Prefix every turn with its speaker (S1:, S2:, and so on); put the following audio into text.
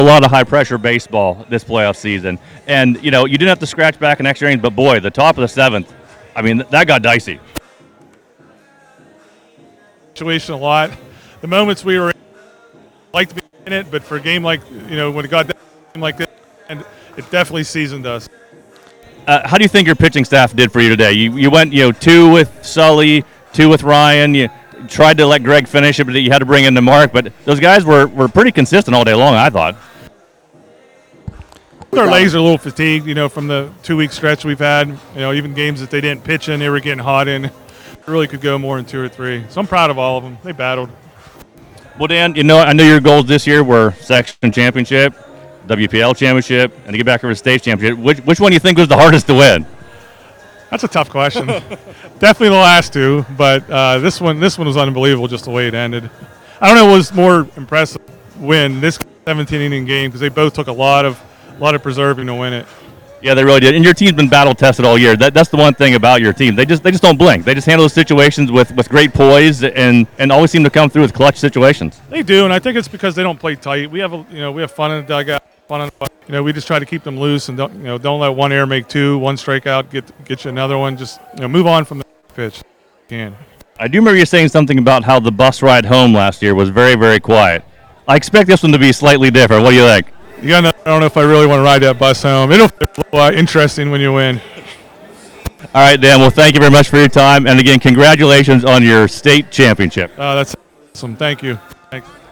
S1: a lot of high-pressure baseball this playoff season. And, you didn't have to scratch back in extra innings, but, boy, the top of the seventh, I mean, that got dicey.
S2: Situation a lot. The moments we were in, like to be in it, but for a game like, when it got down like this, and it definitely seasoned us.
S1: How do you think your pitching staff did for you today? You went, 2 with Sully, 2 with Ryan. You tried to let Greg finish it, but you had to bring in the Mark. But those guys were pretty consistent all day long, I thought.
S2: Their legs are a little fatigued, from the 2-week stretch we've had. Even games that they didn't pitch in, they were getting hot in. They really could go more than 2 or 3. So I'm proud of all of them. They battled.
S1: Well, Dan, I know your goals this year were section championship, WPL championship, and to get back over to state championship. Which one do you think was the hardest to win?
S2: That's a tough question. Definitely the last 2, but this one was unbelievable just the way it ended. I don't know what was more impressive win this 17-inning game because they both took a lot of preserving to win it.
S1: Yeah, they really did. And your team's been battle tested all year. That's the one thing about your team. They just don't blink. They just handle those situations with great poise and always seem to come through with clutch situations.
S2: They do, and I think it's because they don't play tight. We have fun in the dugout. We just try to keep them loose and don't let one error make 2, one strikeout get you another one. Just move on from the pitch. Can.
S1: I do remember you saying something about how the bus ride home last year was very, very quiet. I expect this one to be slightly different. What do you think?
S2: I don't know if I really want to ride that bus home. It'll be interesting when you win.
S1: All right, Dan. Well, thank you very much for your time. And again, congratulations on your state championship.
S2: That's awesome. Thank you.